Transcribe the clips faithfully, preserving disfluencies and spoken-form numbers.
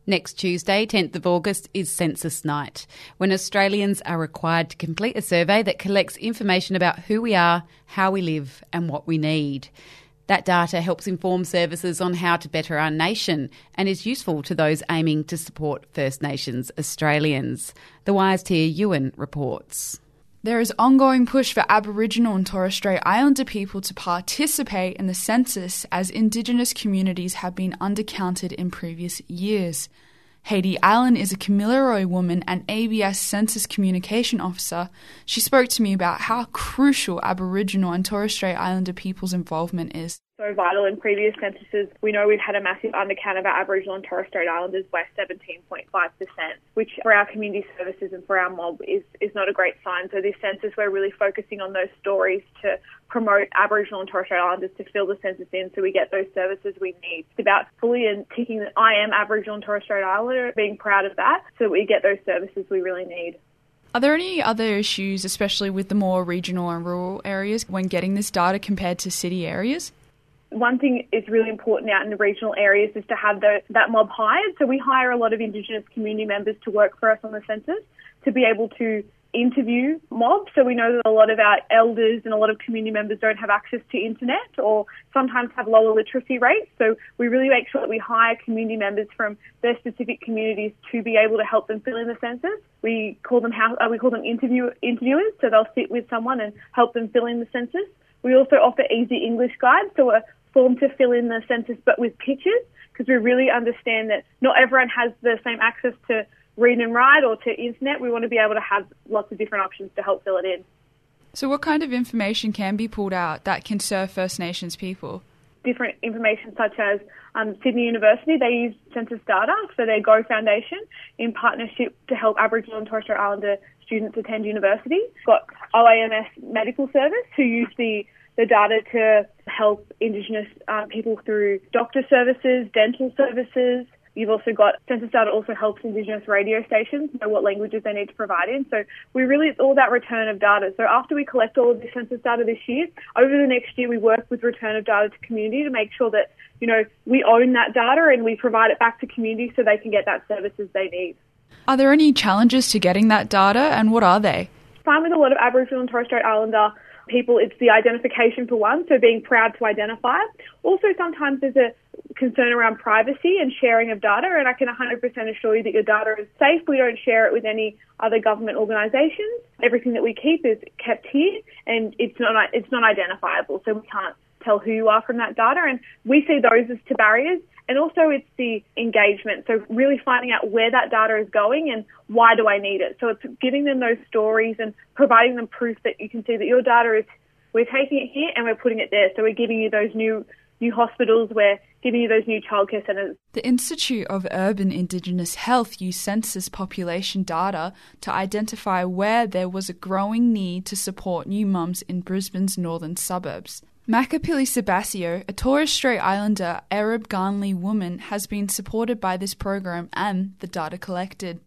Next Tuesday, tenth of August, is Census Night, when Australians are required to complete a survey that collects information about who we are, how we live and what we need. That data helps inform services on how to better our nation and is useful to those aiming to support First Nations Australians. The Wire's Tia Ewan reports. There is ongoing push for Aboriginal and Torres Strait Islander people to participate in the census as Indigenous communities have been undercounted in previous years. Haiti Allen is a Kamilaroi woman and A B S Census Communication Officer. She spoke to me about how crucial Aboriginal and Torres Strait Islander people's involvement is. So vital in previous censuses, we know we've had a massive undercount of our Aboriginal and Torres Strait Islanders by seventeen point five percent, which for our community services and for our mob is, is not a great sign. So this census, we're really focusing on those stories to promote Aboriginal and Torres Strait Islanders to fill the census in so we get those services we need. It's about fully and ticking that I am Aboriginal and Torres Strait Islander, being proud of that so that we get those services we really need. Are there any other issues, especially with the more regional and rural areas, when getting this data compared to city areas? One thing is really important out in the regional areas is to have the, that mob hired. So we hire a lot of Indigenous community members to work for us on the census to be able to interview mobs. So we know that a lot of our elders and a lot of community members don't have access to internet or sometimes have lower literacy rates. So we really make sure that we hire community members from their specific communities to be able to help them fill in the census. We call them how, uh, we call them interview, interviewers. So they'll sit with someone and help them fill in the census. We also offer easy English guides, so a form to fill in the census but with pictures, because we really understand that not everyone has the same access to read and write or to internet. We want to be able to have lots of different options to help fill it in. So what kind of information can be pulled out that can serve First Nations people? Different information such as um, Sydney University, they use census data for their Go Foundation in partnership to help Aboriginal and Torres Strait Islander students attend university. We've got O A M S Medical Service who use the the data to help Indigenous uh, people through doctor services, dental services. You've also got census data also helps Indigenous radio stations know what languages they need to provide in. So we really, it's all that return of data. So after we collect all of this census data this year, over the next year we work with return of data to community to make sure that, you know, we own that data and we provide it back to community so they can get that services they need. Are there any challenges to getting that data and what are they? Fine with a lot of Aboriginal and Torres Strait Islander people, it's the identification for one, so being proud to identify. Also, sometimes there's a concern around privacy and sharing of data, and I can one hundred percent assure you that your data is safe. We don't share it with any other government organisations. Everything that we keep is kept here, and it's not it's not identifiable, so we can't tell who you are from that data, and we see those as two barriers. And also it's the engagement, so really finding out where that data is going and why do I need it. So it's giving them those stories and providing them proof that you can see that your data is, we're taking it here and we're putting it there. So we're giving you those new new hospitals, we're giving you those new childcare centres. The Institute of Urban Indigenous Health used census population data to identify where there was a growing need to support new mums in Brisbane's northern suburbs. Makapili Sabasio, a Torres Strait Islander Arab Ghanli woman, has been supported by this program and the data collected.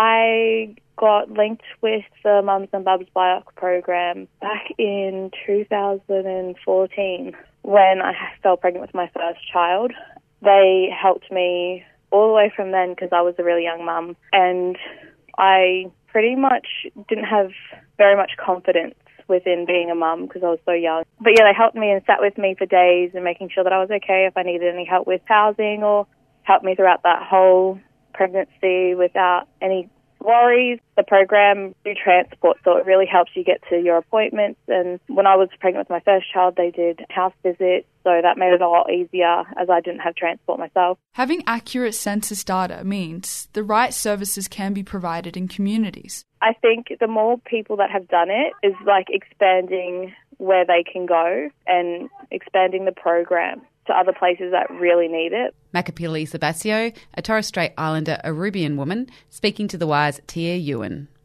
I got linked with the Mums and Bubs B I O C program back in two thousand fourteen when I fell pregnant with my first child. They helped me all the way from then because I was a really young mum, and I pretty much didn't have very much confidence within being a mum because I was so young. But yeah, they helped me and sat with me for days and making sure that I was okay if I needed any help with housing, or helped me throughout that whole pregnancy without any worries. The program do transport, so it really helps you get to your appointments. And when I was pregnant with my first child, they did house visits, so that made it a lot easier as I didn't have transport myself. Having accurate census data means the right services can be provided in communities. I think the more people that have done it is like expanding where they can go and expanding the program to other places that really need it. Makapili Sabasio, a Torres Strait Islander Arubian woman, speaking to The Wire's Tia Ewan.